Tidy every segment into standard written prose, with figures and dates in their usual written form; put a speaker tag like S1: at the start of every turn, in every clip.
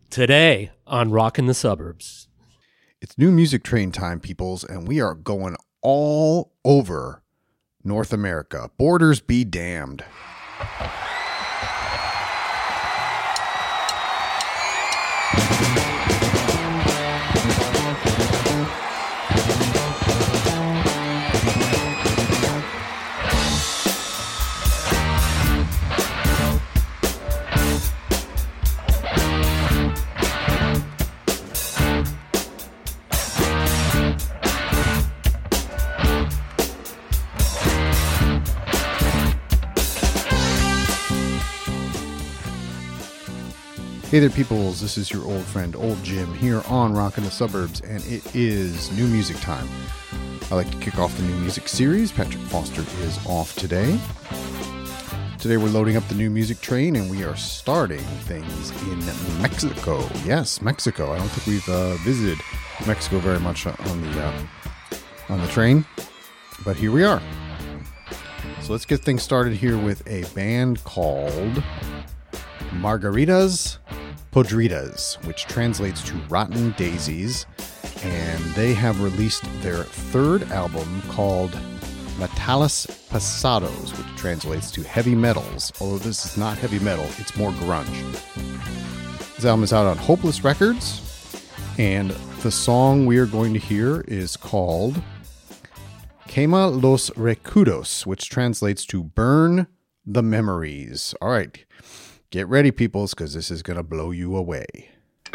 S1: Today on Rockin' the Suburbs.
S2: It's new music train time, peoples, and we are going all over North America. Borders be damned. Hey there, peoples. This is your old friend, Old Jim, here on Rockin' the Suburbs, and it is new music time. I like to kick off the new music series. Patrick Foster is off today. Today we're loading up the new music train, and we are starting things in Mexico. Yes, Mexico. I don't think we've visited Mexico very much on the train, but here we are. So let's get things started here with a band called Margaritas Podridas, which translates to Rotten Daisies, and they have released their third album called Metales Pesados, which translates to Heavy Metals, although this is not heavy metal, it's more grunge. This album is out on Hopeless Records, and the song we are going to hear is called Quema los Recuerdos, which translates to Burn the Memories. All right. Get ready, peoples, because this is going to blow you away.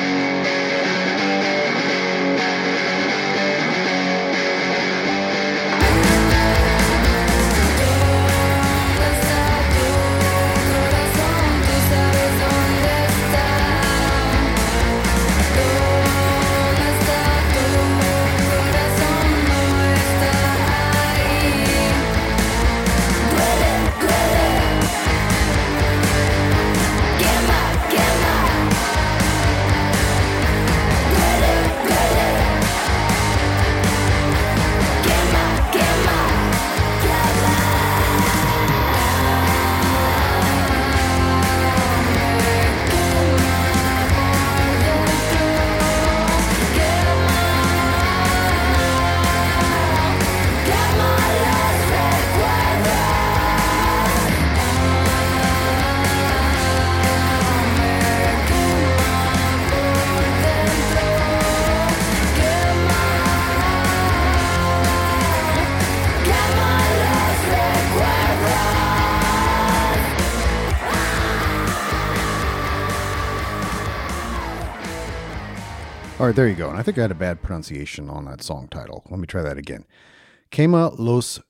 S2: All right, there you go. And I think I had a bad pronunciation on that song title. Let me try that again. Quema los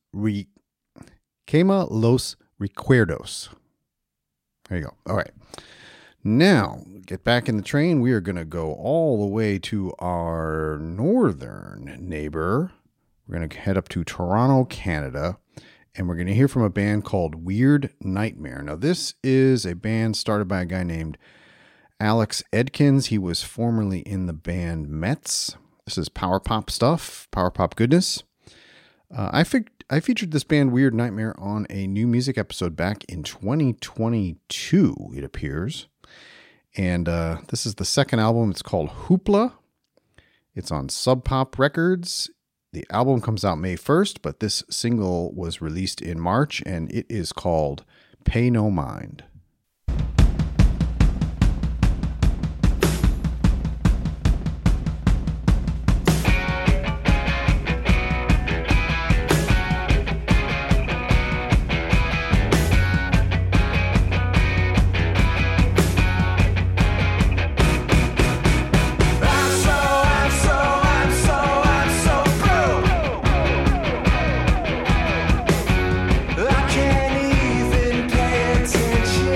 S2: Recuerdos. There you go. All right. Now, get back in the train. We are going to go all the way to our northern neighbor. We're going to head up to Toronto, Canada, and we're going to hear from a band called Weird Nightmare. Now, this is a band started by a guy named Alex Edkins. He was formerly in the band Mets. This is power pop stuff, power pop goodness. I featured this band Weird Nightmare on a new music episode back in 2022, it appears. And this is the second album. It's called Hoopla. It's on Sub Pop Records. The album comes out May 1st, but this single was released in March, and it is called Pay No Mind.
S3: I can't even pay attention.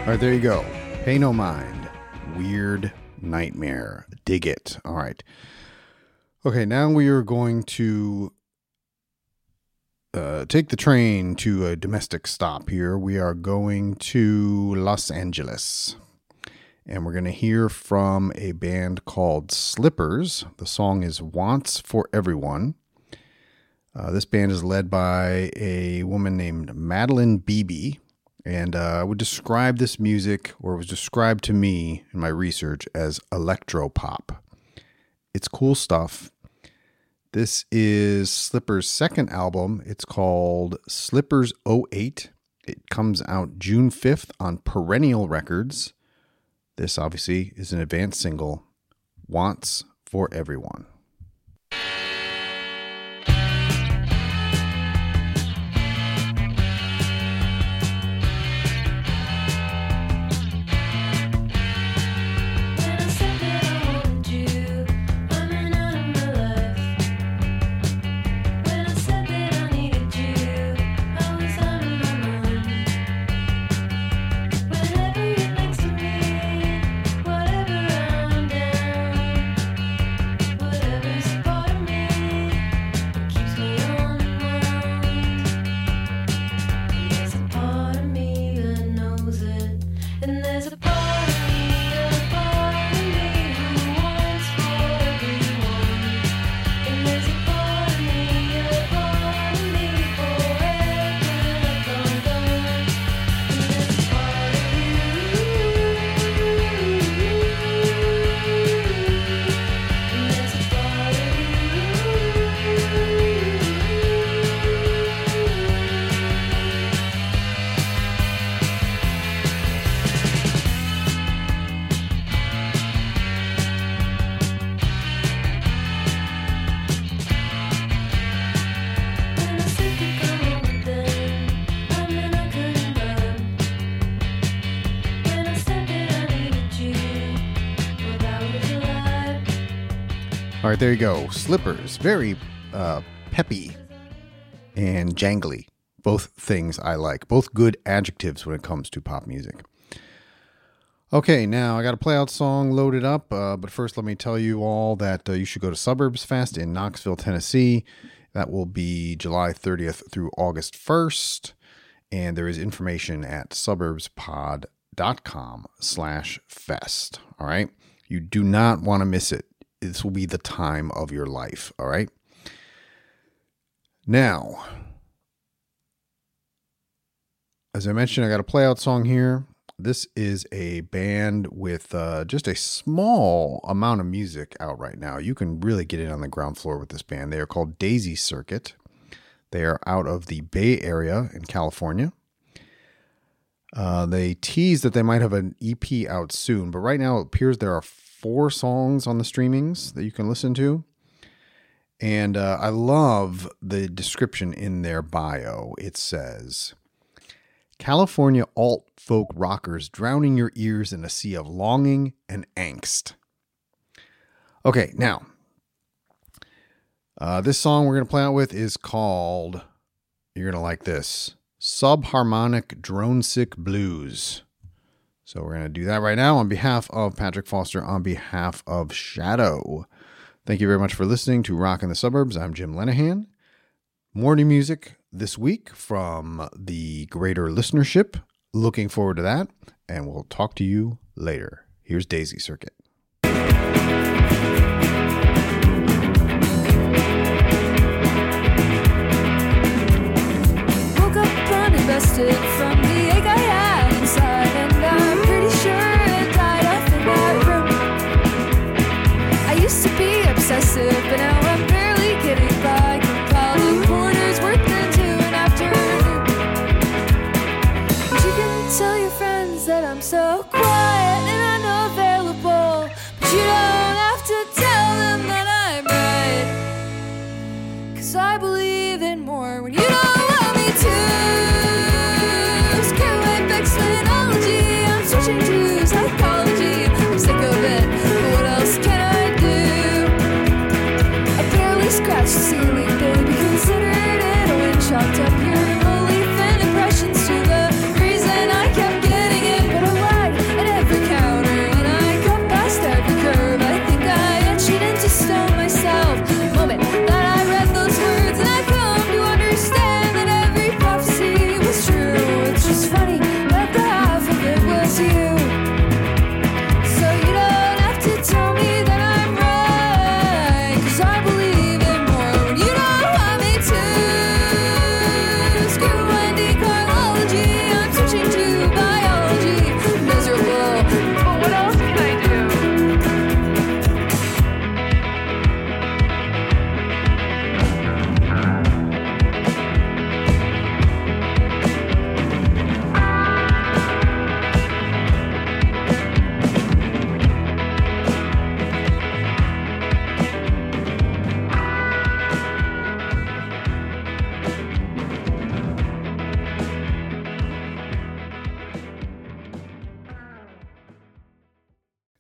S2: right, there you go. Pay No Mind. Weird Nightmare. Dig it. All right. Okay, now we are going to take the train to a domestic stop here. We are going to Los Angeles. And we're going to hear from a band called Slippers. The song is Wants for Everyone. This band is led by a woman named Madeline Beebe. And I would describe this music, or it was described to me in my research, as electropop. It's cool stuff. This is Slippers' second album. It's called Slippers 08. It comes out June 5th on Perennial Records. This obviously is an advanced single, Wants for Everyone. All right, there you go. Slippers, very peppy and jangly. Both things I like. Both good adjectives when it comes to pop music. Okay, now I got a play out song loaded up, but first let me tell you all that you should go to Suburbs Fest in Knoxville, Tennessee. That will be July 30th through August 1st, and there is information at suburbspod.com/fest. All right, you do not want to miss it. This will be the time of your life, all right? Now, as I mentioned, I got a play out song here. This is a band with just a small amount of music out right now. You can really get in on the ground floor with this band. They are called Daisy Circuit. They are out of the Bay Area in California. They tease that they might have an EP out soon, but right now it appears there are 4 songs on the streamings that you can listen to. And I love the description in their bio. It says, California alt folk rockers drowning your ears in a sea of longing and angst. Okay, now, this song we're going to play out with is called, you're going to like this, Subharmonic Drone Sick Blues. So we're going to do that right now on behalf of Patrick Foster, on behalf of Shadow. Thank you very much for listening to Rock in the Suburbs. I'm Jim Lenahan. More new music this week from the greater listenership. Looking forward to that, and we'll talk to you later. Here's Daisy Circuit.
S3: Woke up uninvested from the ache I had inside, and I'm pretty sure it died off in that room. I used to be obsessive, but now I'm barely getting by. Compiled in quarters worth into an afternoon. But you can tell your friends that I'm so quiet and unavailable, but you don't have to tell them that I'm right. 'Cause I believe in more when you don't want me to. I'm switching to psychology. I'm sick of it, but what else can I do? I barely scratched the ceiling, baby. Considered it a win. Chalked up your belief and impressions to the reason I kept getting it, but I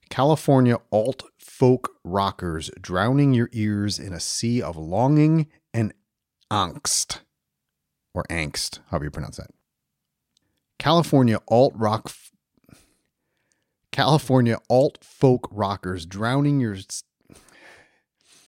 S2: California alt folk rockers drowning your ears in a sea of longing and angst. Or angst, however you pronounce that. California alt folk rockers drowning your